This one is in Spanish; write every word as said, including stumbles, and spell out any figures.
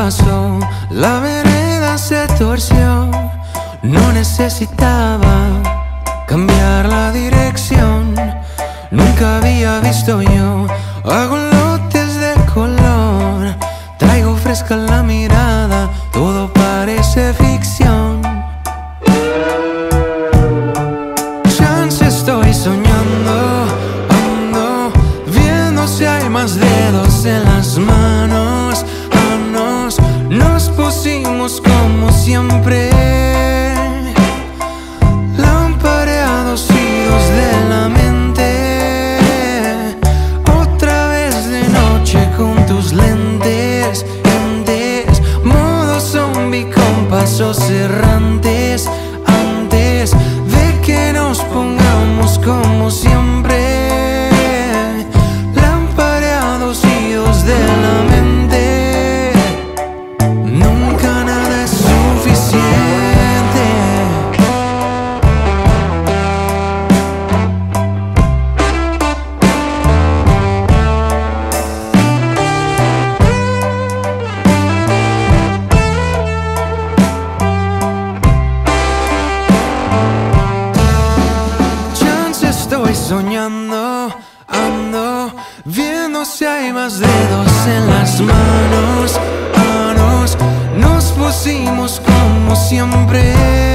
pasó, la vereda se torció. No necesitaba cambiar la dirección. Nunca había visto yo agolotes de color. Traigo fresca la mirada, todo parece ficción. Chance estoy soñando, ando viendo si hay más dedos en las manos. Manos, nos pusimos como siempre, lampareados idos de la mente. Otra vez de noche con tus lentes, lentes, modo zombie con pasos errantes. Antes de que nos pongamos como siempre, lampareados idos de la mente. Nunca nada es suficiente. Chance estoy soñando, ando viendo si hay más dedos en las manos. Manos, nos pusimos como siempre.